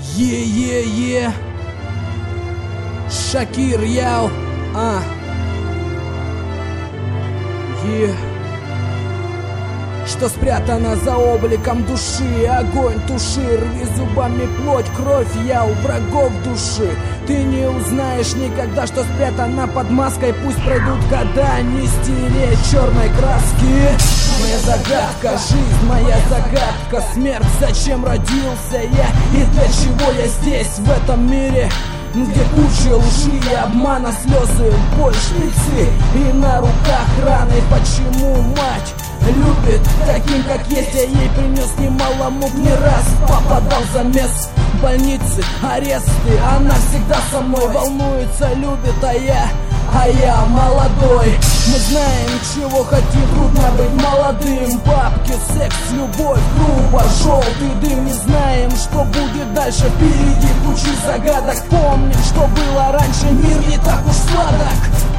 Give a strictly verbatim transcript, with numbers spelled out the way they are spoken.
Е-е-е, Шакир, яу, а, е, что спрятано за обликом души, огонь туши, рви зубами плоть, кровь, я у врагов души. Ты не узнаешь никогда, что спрятано под маской, пусть пройдут года, не стереть черной краски. Моя загадка, жизнь моя загадка, смерть, зачем родился я и для чего я здесь, в этом мире, где куча лжи и обмана, слезы, боль, шприцы и на руках раны. Почему мать любит таким, как есть? Я ей принес немало мук, не раз попадал в замес, больницы, аресты. Она всегда со мной волнуется, любит, а я, а я молодой. Мы знаем, чего хотим, трудно быть молодым. Бабки, секс, любовь, грубо, желтый дым. Не знаем, что будет дальше впереди, куча загадок. Помним, что было раньше, мир не так уж сладок.